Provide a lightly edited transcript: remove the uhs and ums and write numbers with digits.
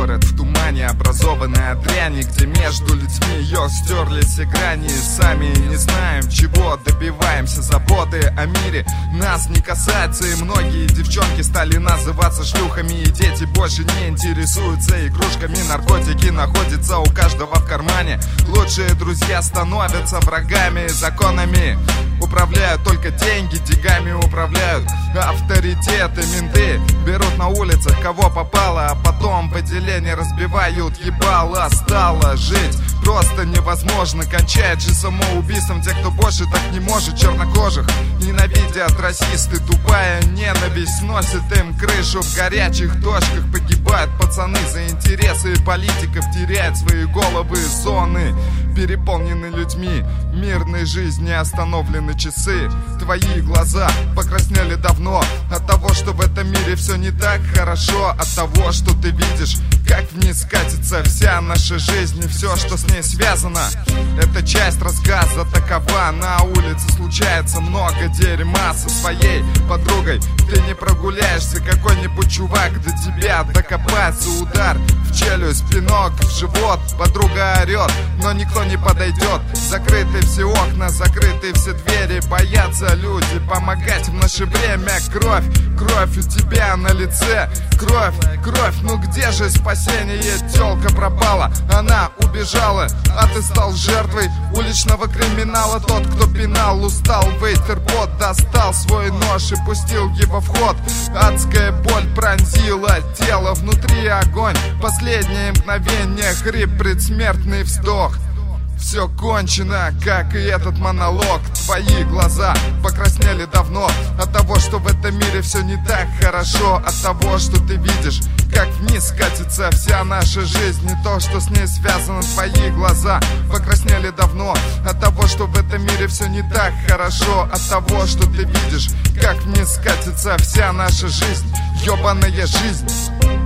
город в тумане, образованный от дряни, где между людьми ее стерли все грани. Сами не знаем, чего добиваемся. Заботы о мире нас не касаются, и многие девчонки стали называться шлюхами, и дети больше не интересуются игрушками. Наркотики находятся у каждого в кармане. Лучшие друзья становятся врагами. Законами управляют только деньги, деньгами управляют авторитеты. Менты берут на улицах кого попало, а потом по деление разбивают ебало. Стало жить просто невозможно, кончает же самоубийством те, кто больше так не может. Чернокожих ненавидят расисты, тупая ненависть сносит им крышу. В горячих точках погибают пацаны за интересы политиков, теряют свои головы зоны, переполнены людьми мирной жизни, остановлены часы. Твои глаза покраснели давно от того, что в этом мире все не так хорошо, от того, что ты видишь, как вниз катится вся наша жизнь и все, что с ней связано. Это часть рассказа такова. На улице случается много дерьма. Со своей подругой ты не прогуляешься, какой-нибудь чувак до тебя докопается. Удар в челюсть, пинок в живот, подруга орет, но никто не подойдет. Закрыты все окна, закрыты все двери, боятся люди помогать в наше время. Кровь, кровь у тебя на лице, кровь, кровь, ну где же спасение? Тёлка пропала, она убежала, а ты стал жертвой уличного криминала. Тот, кто пинал, устал, вейтербот достал свой нож и пустил его в ход. Адская боль пронзила тело, внутри огонь, последнее мгновение, хрип, предсмертный вздох. Все кончено, как и этот монолог. Твои глаза покраснели давно от того, что в этом мире все не так хорошо, от того, что ты видишь, как вниз катится вся наша жизнь и то, что с ней связано. Твои глаза покраснели давно от того, что в этом мире все не так хорошо, от того, что ты видишь, как вниз катится вся наша жизнь, ёбаная жизнь.